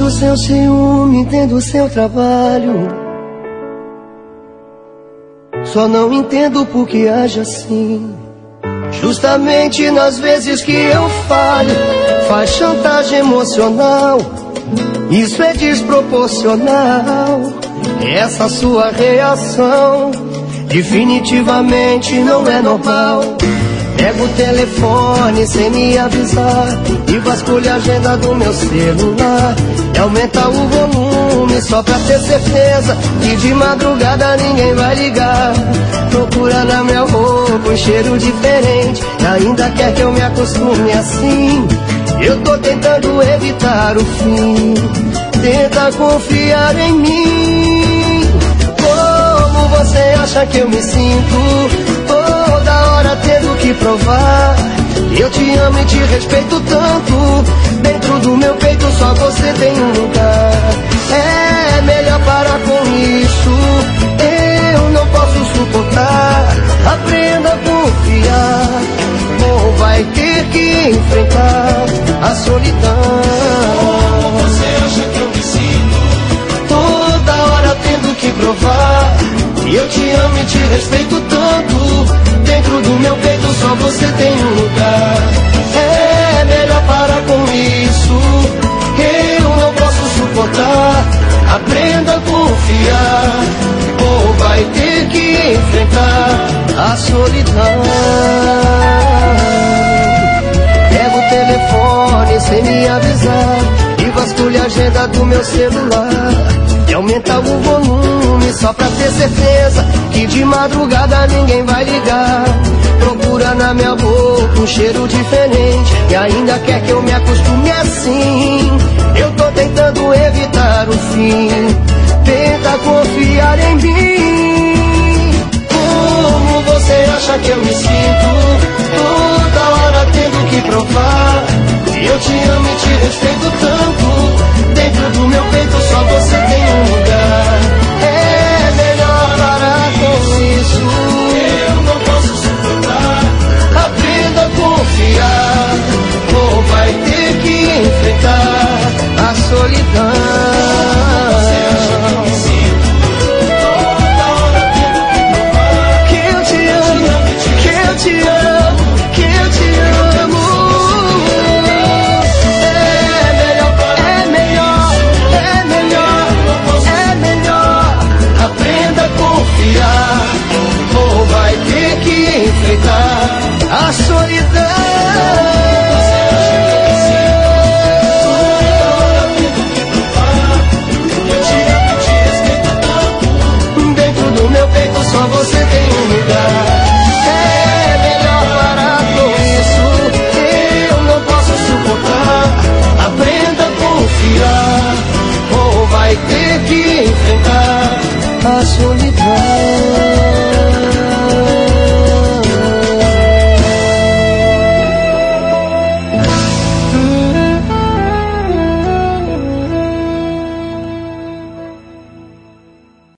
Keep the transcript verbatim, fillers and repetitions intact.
Entendo seu ciúme, entendo seu trabalho. Só não entendo por que age assim. Justamente nas vezes que eu falho, faz chantagem emocional. Isso é desproporcional. Essa sua reação definitivamente não é normal. Pega o telefone sem me avisar e vasculha a agenda do meu celular e aumenta o volume só pra ter certeza que de madrugada ninguém vai ligar. Procura na minha roupa um cheiro diferente e ainda quer que eu me acostume assim. Eu tô tentando evitar o fim. Tenta confiar em mim. Como você acha que eu me sinto? Toda hora tendo que provar. Eu te amo e te respeito tanto. Dentro do meu peito só você tem um lugar. É melhor parar com isso. Eu não posso suportar. Aprenda a confiar, ou vai ter que enfrentar a solidão. Como você acha que eu me sinto? Toda hora tendo que provar. Eu te amo e te respeito tanto. Dentro do meu peito só você tem um lugar. É melhor parar com isso. Eu não posso suportar. Aprenda a confiar, ou vai ter que enfrentar a solidão. Pega o telefone sem me avisar e vasculha a agenda do meu celular e aumenta o volume só pra ter certeza que de madrugada ninguém vai ligar. Procura na minha boca um cheiro diferente e ainda quer que eu me acostume assim. Eu tô tentando evitar o fim. Tenta confiar em mim.